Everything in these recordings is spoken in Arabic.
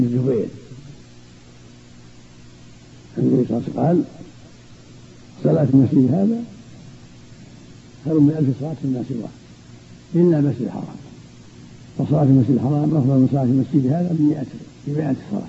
الزبير النبي صلى الله عليه وسلم قال صلاة المسجد هذا خير من 1000 صلاة فيما سواه إلا المسجد الحرام، وصلاة المسجد الحرام أفضل من صلاة المسجد هذا ب100 صلاة.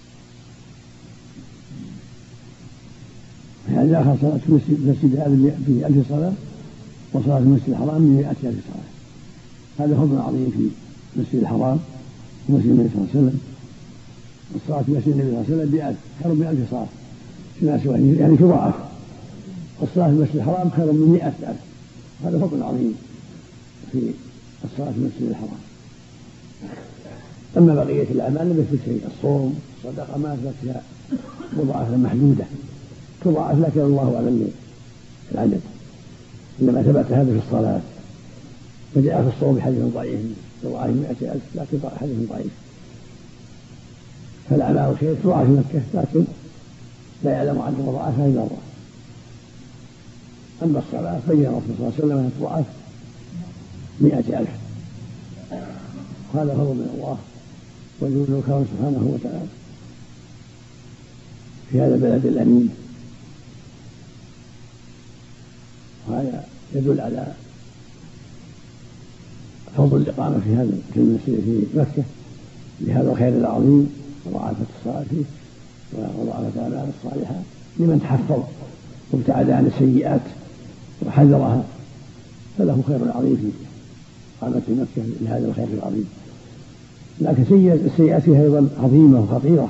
يعني آخر صلاة المسجد هذا ب1000 صلاة، وصلاة المسجد الحرام ب100,000 صلاة. هذا فضل عظيم في المسجد الحرام ومسجد النبي صلى الله عليه وسلم. الصلاة في مسجد النبي صلى الله عليه وسلم خير من 1000 صلاة فيما سواه، يعني تضاعف. والصلاة في المسجد الحرام خير من 100,000. هذا فضل عظيم في الصلاة في المسجد الحرام. أما بقية الأعمال لم يثبت شيء، الصوم الصدقة ما أثبت فيها مضاعفة محدودة تضاعف، لكن الله أعلم العدد. إنما ثبت هذا في الصلاة، فجاء في الصوم بحديث ضعيف تضاعف 100,000، لكن حديث ضعيف. فالأعمال خير تضاعف في مكة، لكن لا يعلم عدد مضاعفها إلا الله. أما الصلاة بين الرسول صلى الله عليه وسلم أنها تضاعف 100,000. هذا فضل من الله وجود الكرم سبحانه وتعالى في هذا البلد الأمين. وهذا يدل على فضل الإقامة في المسجد في مكة بهذا الخير العظيم، وضاعفت الصلاة فيه وضاعفت الأعمال الصالحة لمن تحفظ وابتعد عن السيئات وحذرها، فله خير عظيم في إقامة مكة لهذا الخير العظيم. لكن السيئات فيها أيضا عظيمة وخطيرة،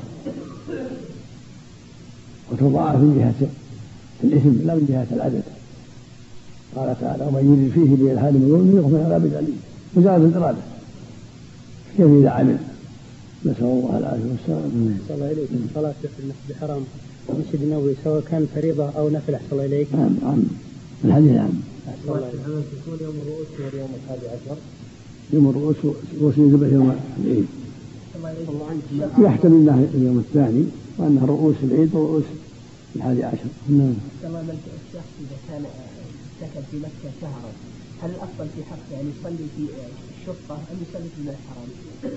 وتضاعف من جهة الإثم لا من جهة العدد. قال تعالى: ومن يرد فيه بإلحاد بظلم يخرج من عذاب أليم. مجرد الإرادة، كيف إذا عمل؟ نسأل الله العافية والسلامة. صلى الله عليك صلاة في المسجد الحرام المسجد النبوي سواء كان فريضة أو نفل أحسن الله إليك. نعم الحديث نعم. صلاة الحمام تكون يوم الرؤوس واليوم 11. يوم الرؤوس يذبح يوم العيد، يحتمل الله اليوم الثاني، وأنها رؤوس العيد ورؤوس 11. تمام. الشخص إذا كان سكن في مكة شهرا، هل الأفضل في حقه يعني يصلي في الشرطة أم يصلي في المسجد الحرام؟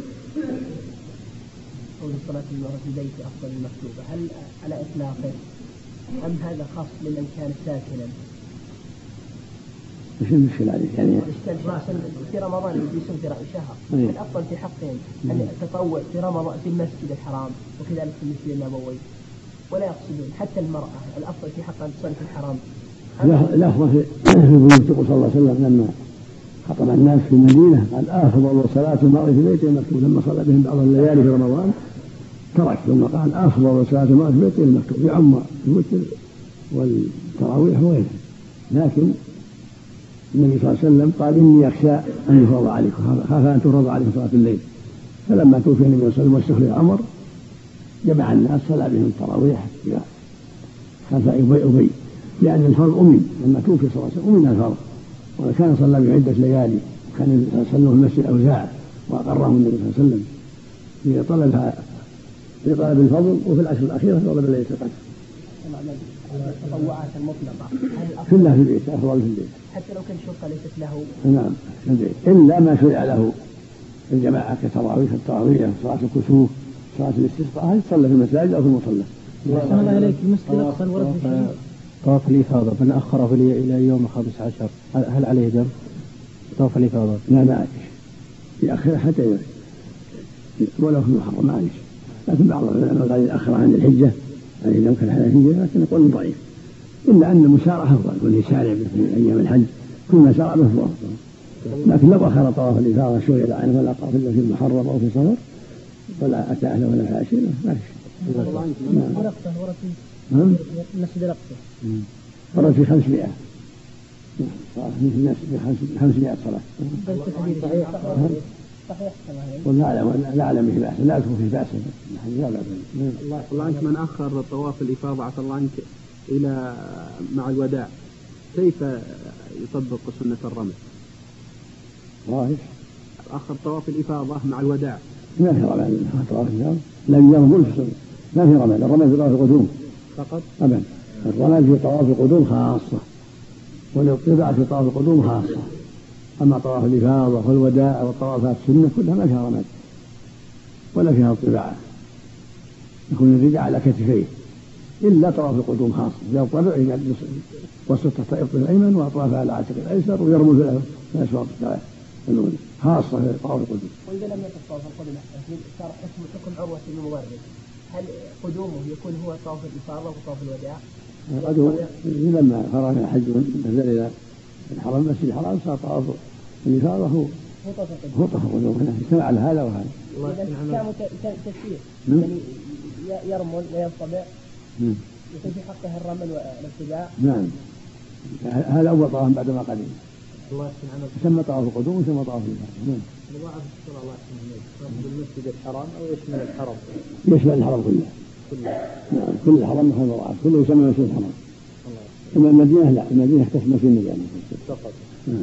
أو صلاة المرأة في بيته أفضل المكتوبة، هل على إطلاقه أم هذا خاص لمن كان ساكنا؟ ايش المشكلة عليه؟ يعني في رمضان يجلسون في شهر، الأفضل في حقهم أن التطوع في رمضان في المسجد الحرام وكذلك في المسجد النبوي، ولا يقصدون حتى المرأة الأفضل في حقها أن تصلي في الحرام. الأفضل في بيوت الرسول صلى الله عليه وسلم لما خطب الناس في المدينة قال: أفضل صلاة المرء في بيته المكتوب. لما صلى بهم بعض الليالي في رمضان ترك، ثم قال: أفضل صلاة المرء في بيته المكتوب، يعم الوتر والتراويح وغيره. لكن النبي صلى الله عليه وسلم قال: إني أخشى أن يفرض عليكم، خاف أن تفرض عليكم صلاة الليل. فلما توفي النبي صلى الله عليه وسلم واستخلف عمر جمع الناس صلى بهم التراويح خلف أبي، لأن الفرض أمن. لما توفي صلى الله عليه وسلم أمن الفرض، وكان صلى بعدة ليالي. كان النبي صلى الله عليه وسلم في المسجد أوزاع وأقرهم النبي صلى الله عليه وسلم في طلب الفضل، وفي العشر الأخيرة طلب ليلة القدر. التطوعات المطلقة كلها في البيت، أفضل في البيت حتى لو كان الشرطة ليست له. نعم في البيت، إلا ما شرع له الجماعة كتراويح التراويح، صلاة الكسوف، صلاة الاستسقاء، هذه تصلى في المساجد أو في المصلى. الله عليك المسجد الأقصى ورد طواف الإفاضة من أخره إلى يوم 15 هل عليه دم؟ طواف الإفاضة لا ما عليك، يأخر حتى يرد ولو في المحرم ما عليك. لكن بعض العلماء قال يأخر عن الحجة عن دم كالحنفية، لكن يقول ضعيف. إلا أن المسارعة أفضل، واليسارع في أيام الحج كل ما سارع به أفضل. لكن لو أخر طواف الإفاضة شوية عنه ولا قاف إلا في المحرم أو في صفر ولا أتى أهله ولا في عشيرة ما في. المسجد الأقصى ورد في 500 صلاة في الناس، 500 صلاة. لا أعلم به بأس، لا أذكر فيه بأس. الله عنك من أخر طواف الإفاضة عسى الله عنك إلى مع الوداع كيف يطبق سنة الرمل؟ أخر طواف الإفاضة مع الوداع ما في رمل، طواف الإفاضة لا يرمل في السنة، ما في رمل. الرمل في طواف القدوم فقط أبدا. الرمل في طواف القدوم خاصة، والاطباع في طواف القدوم خاصة. أما طواف الإفاضة والوداع والطوافات السنة كلها ما فيها رمل ولا فيها اطباع. يكون الرداء على كتفيه إلا طواف القدوم خاص، إذا الطبع يجلس وسط إبط الأيمن وأطرافها على عاتق الأيسر ويرمز له في الأشواط خاصة في طواف القدوم. وإذا لم يكن طواف القدوم صار حكم عروة بن مبرد، هل قدومه يكون هو طواف الإفاضة وطواف الوداع؟ قدوم لما فرغ من الحج ونزل إلى الحرم المسجد الحرام صار طواف الإفاضة هو طواف القدوم، هنا اجتمع على هذا وهذا. كان تفسير يعني يرمل وينطبع يكون في حقه الرمل والابتداء. نعم هذا أول طواف بعد ما قدم. الله يسمى طواف القدوم ويسمى طواف الإفاضة. مضاعف صلى الله عليه وسلم بالمسجد الحرام أو يشمل الحرم؟ يشمل الحرم كله. نعم كل الحرم محل مضاعف كله يسمى مسجد الحرام. أما المدينة لا، المدينة تسمى في المدينة فقط.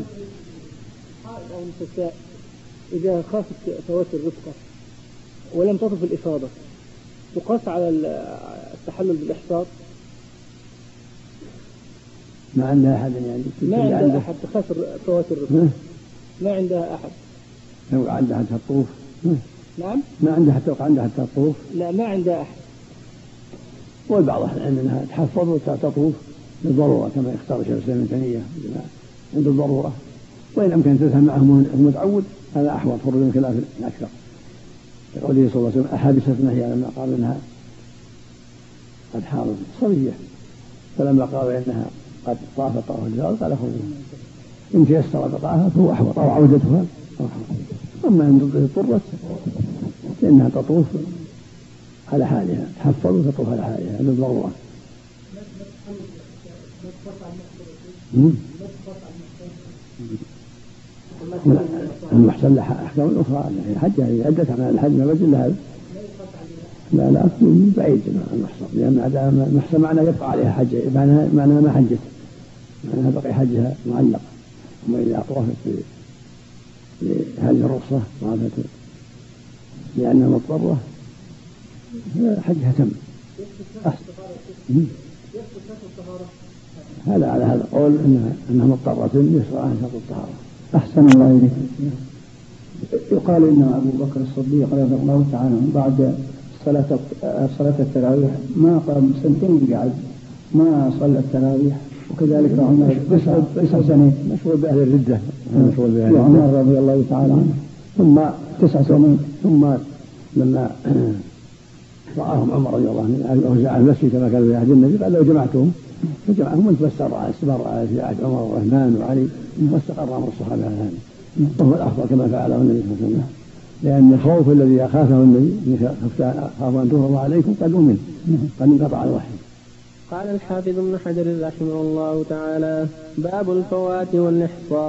إذا خافت فوات الرفقة ولم تطف الإفاضة تقاس على التحلل بالإحصار؟ ما عندها أحد يعني ما عندها أحد تخاف فوات الرفقة، ما عندها أحد. لو عندها حتى الطوف. نعم ما عندها حتى الطوف. لا ما عندها أحد. والبعض أحيانا أنها تحفظ وتطوف للضرورة كما يختار شيخ الإسلام ابن تيمية عند الضرورة، وإن أمكن تذهب معهم المتعود هذا أحوط خروج من خلاف الأكثر. كقوله صلى الله عليه وسلم أحابستنا هي لما قالوا إنها قد حاضت صبية، فلما قالوا إنها قد طافت طواف الإفاضة قال خذوها إن تيسر بقاها فهو أحوط أو عودتها أو أحوط. أما إن اضطرت فإنها تطوف على حالها، تحفظ وتطوف على حالها للضرورة. المحسن لها أحكام أخرى، الحج هي عدة أعمال الحج ما بجل هذا. لا أكثر بعيد المحسن، لأن المحسن معناه يبقى عليها حج، معناها ما حجت، معناها بقي حجها معلق. أما إذا طافت بهذه الرخصة طافت لأنها مضطرة حجها تم. هذا على هذا قول أنها مضطرة يسرع عن شرط الطهارة. أحسن الله إليك. يقال إن أبو بكر الصديق رضي الله تعالى عنه بعد صلاة التراويح ما قام سنتين قاعد ما صلى التراويح، وكذلك عمر 9 سنين مشغول بأهل الردة وعمر رضي الله تعالى عنه ثم 9 سنين. ثم لما رآهم عمر رضي الله عنه أوزع المسجد كما كان في عهد النبي قال لو جمعتهم فجمعهم وانت استمر في عهد عمر والرحمن وعلي واستقر أمر الصحابة على هذا، وهو الأفضل كما فعله النبي صلى الله عليه وسلم. لأن الخوف الذي أخافه النبي خافوا أن تفرض عليكم قد أمن قد انقطع الوحي. قال الحافظ ابن حجر رحمه الله تعالى: باب الفوات والإحصاء.